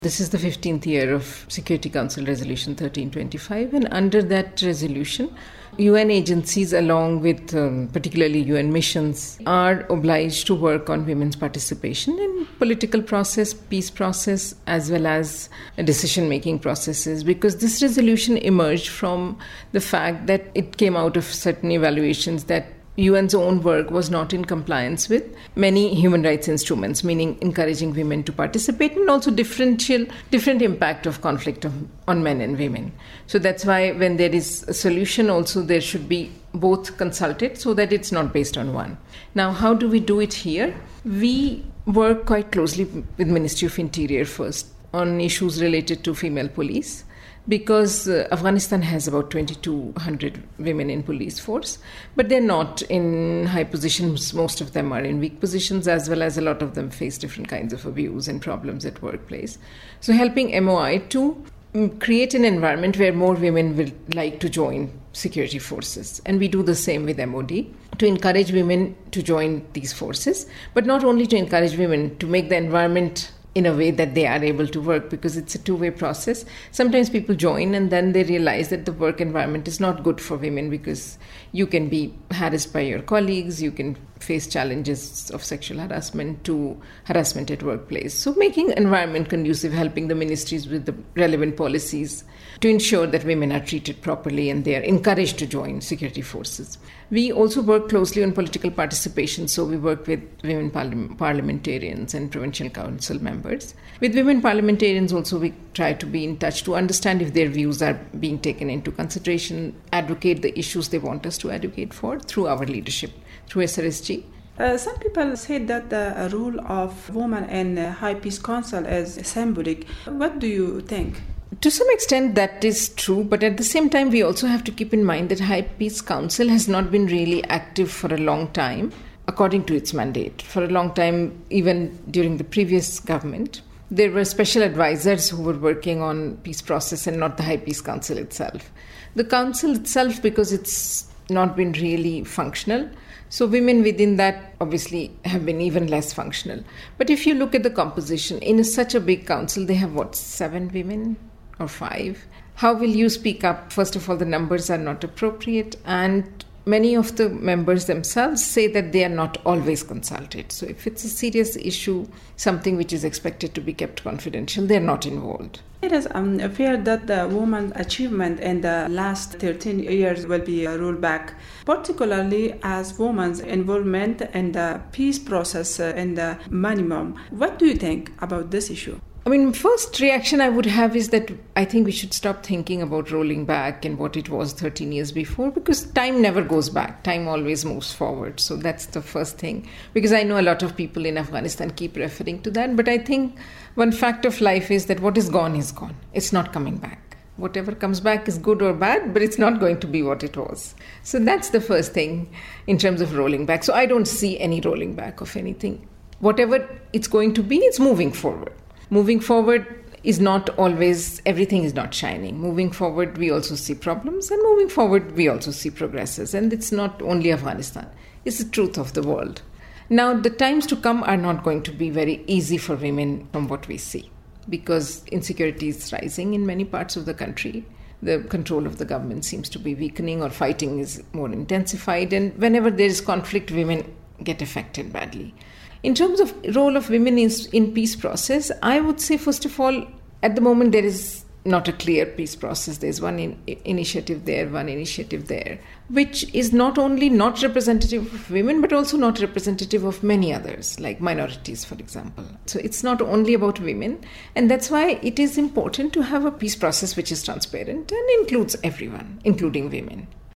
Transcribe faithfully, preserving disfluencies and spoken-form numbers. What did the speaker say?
This is the fifteenth year of Security Council Resolution thirteen twenty-five, and under that resolution, U N agencies along with um, particularly U N missions are obliged to work on women's participation in political process, peace process, as well as decision-making processes, because this resolution emerged from the fact that it came out of certain evaluations that U N's own work was not in compliance with many human rights instruments, meaning encouraging women to participate, and also differential, different impact of conflict of, on men and women. So that's why when there is a solution, also there should be both consulted so that it's not based on one. Now, how do we do it here? We work quite closely with Ministry of Interior first on issues related to female police, because uh, Afghanistan has about twenty-two hundred women in police force, but they're not in high positions. Most of them are in weak positions, as well as a lot of them face different kinds of abuse and problems at workplace. So helping M O I to um, create an environment where more women will like to join security forces. And we do the same with M O D, to encourage women to join these forces, but not only to encourage women, to make the environment in a way that they are able to work, because it's a two-way process. Sometimes people join and then they realize that the work environment is not good for women, because you can be harassed by your colleagues, you can face challenges of sexual harassment to harassment at workplace. So making environment conducive, helping the ministries with the relevant policies to ensure that women are treated properly and they are encouraged to join security forces. We also work closely on political participation, so we work with women parliament, parliamentarians and provincial council members. With women parliamentarians also, we try to be in touch to understand if their views are being taken into consideration, advocate the issues they want us to advocate for through our leadership, through S R S G. Uh, some people say that the role of women in the High Peace Council is symbolic. What do you think? To some extent that is true, but at the same time we also have to keep in mind that High Peace Council has not been really active for a long time according to its mandate. For a long time, even during the previous government, there were special advisors who were working on peace process and not the High Peace Council itself. The council itself, because it's not been really functional, so women within that obviously have been even less functional. But if you look at the composition, in a, such a big council, they have what, seven women or five? How will you speak up? First of all, the numbers are not appropriate, and many of the members themselves say that they are not always consulted. So if it's a serious issue, something which is expected to be kept confidential, they're not involved. It is unfair that the woman's achievement in the last thirteen years will be rolled back, particularly as women's involvement in the peace process in the minimum. What do you think about this issue? I mean, first reaction I would have is that I think we should stop thinking about rolling back and what it was thirteen years before, because time never goes back. Time always moves forward. So that's the first thing. Because I know a lot of people in Afghanistan keep referring to that. But I think one fact of life is that what is gone is gone. It's not coming back. Whatever comes back is good or bad, but it's not going to be what it was. So that's the first thing in terms of rolling back. So I don't see any rolling back of anything. Whatever it's going to be, it's moving forward. Moving forward is not always, everything is not shining. Moving forward, we also see problems, and moving forward, we also see progresses. And it's not only Afghanistan, it's the truth of the world. Now, the times to come are not going to be very easy for women from what we see, because insecurity is rising in many parts of the country. The control of the government seems to be weakening, or fighting is more intensified. And whenever there is conflict, women get affected badly. In terms of role of women in, in peace process, I would say, first of all, at the moment there is not a clear peace process. There's one in, initiative there, one initiative there, which is not only not representative of women, but also not representative of many others, like minorities, for example. So it's not only about women, and that's why it is important to have a peace process which is transparent and includes everyone, including women.